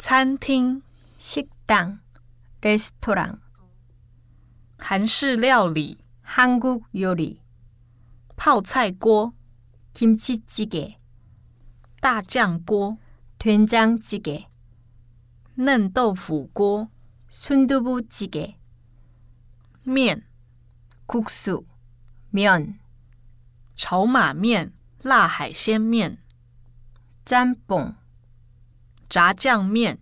餐厅 식당, 레스토랑, 韩式料理 한국 요리, 泡菜锅 김치찌개, 大酱锅 된장찌개, 嫩豆腐锅 순두부찌개, 面 국수, 면, 炒马面辣海鲜面 짬뽕, 炸酱面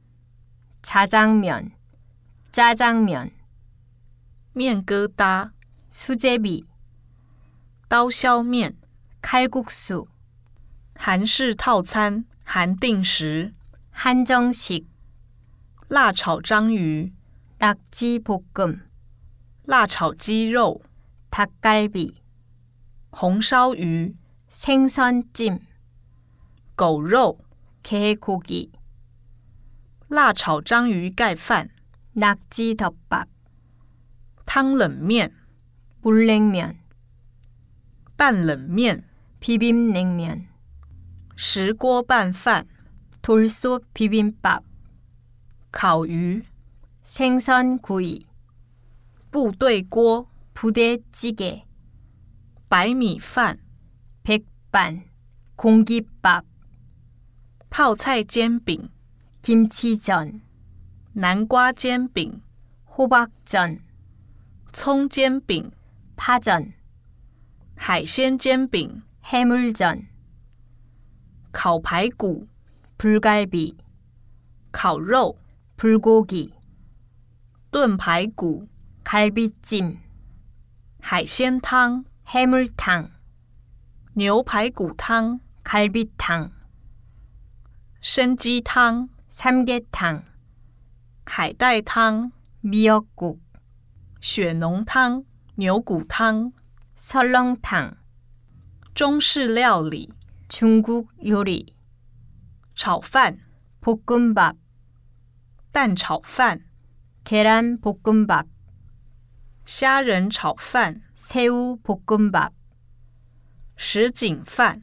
자장면, 짜장면, 面疙瘩 수제비, 刀削面 칼국수, 韩式套餐韩定食 한정식, 辣炒章鱼 낙지볶음, 辣炒鸡肉 닭갈비, 红烧鱼 생선찜, 狗肉 개고기, 辣炒章鱼盖饭 낙지덮밥, 汤冷面 물냉면, 拌冷面 비빔냉면, 石锅拌饭 돌솥 비빔밥, 烤鱼 생선구이, 部队锅 부대찌개, 白米饭 백반, 공깃밥, 泡菜煎饼 김치전, 南瓜煎饼 호박전, 葱煎饼 파전, 海鲜煎饼 해물전, 烤排骨 불갈비, 烤肉 불고기, 炖排骨 갈비찜, 海鲜汤 해물탕, 牛排骨汤 갈비탕, 生鸡汤 삼계탕, 海带汤 미역국, 血浓汤牛骨汤 설렁탕, 中式料理 중국 요리, 炒饭 볶음밥, 蛋炒饭 계란 볶음밥, 虾仁炒饭 새우 볶음밥, 什锦饭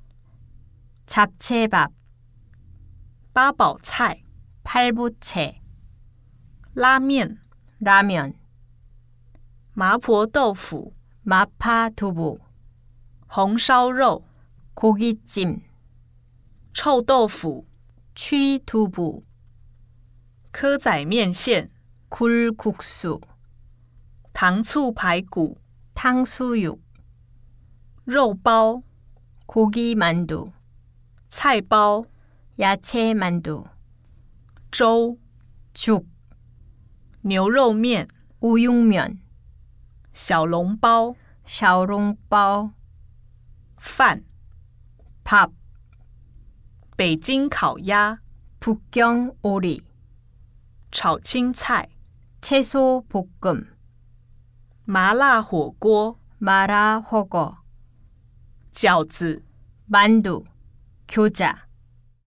잡채밥, 八宝菜 팔보채, 拉面 라면, 麻婆豆腐 마파두부, 红烧肉 고기찜, 臭豆腐 취두부, 蚵仔面线 굴국수, 糖醋排骨 탕수육, 肉包 고기만두, 菜包 야채만두, 粥 죽, 牛肉面 우육면, 小笼包 샤오롱바오, 饭 밥, 北京烤鸭 북경 오리, 炒青菜 채소 볶음, 麻辣火锅 마라호거, 饺子 만두, 교자.